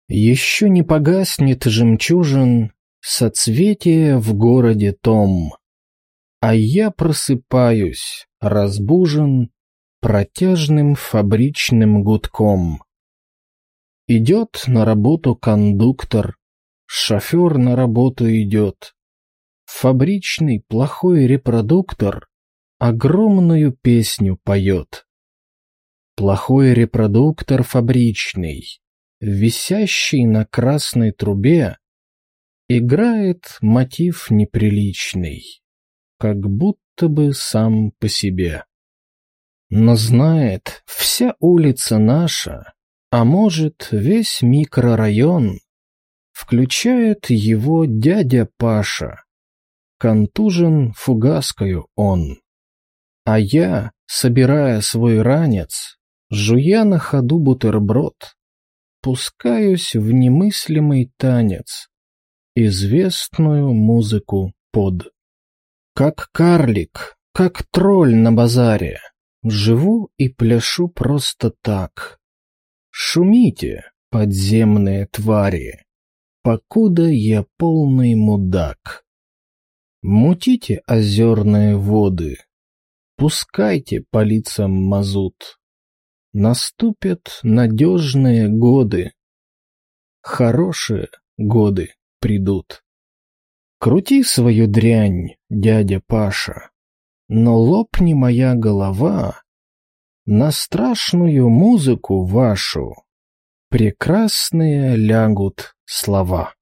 Еще не погаснет жемчужин соцветие в городе том, а я просыпаюсь, разбужен протяжным фабричным гудком. Идет на работу кондуктор, шофер на работу идет. Фабричный плохой репродуктор огромную песню поет. Плохой репродуктор фабричный, висящий на красной трубе, играет мотив неприличный, как будто бы сам по себе. Но знает вся улица наша, а может весь микрорайон, включает его дядя Паша, контужен фугаскою он. А я, собирая свой ранец, жуя на ходу бутерброд, пускаюсь в немыслимый танец, известную музыку под. Как карлик, как тролль на базаре, живу и пляшу просто так. Шумите, подземные твари, покуда я полный мудак. Мутите озерные воды, пускайте по лицам мазут. Наступят надежные годы, хорошие годы придут. Крути свою дрянь, дядя Паша, но лопни моя голова, на страшную музыку вашу прекрасные лягут слова.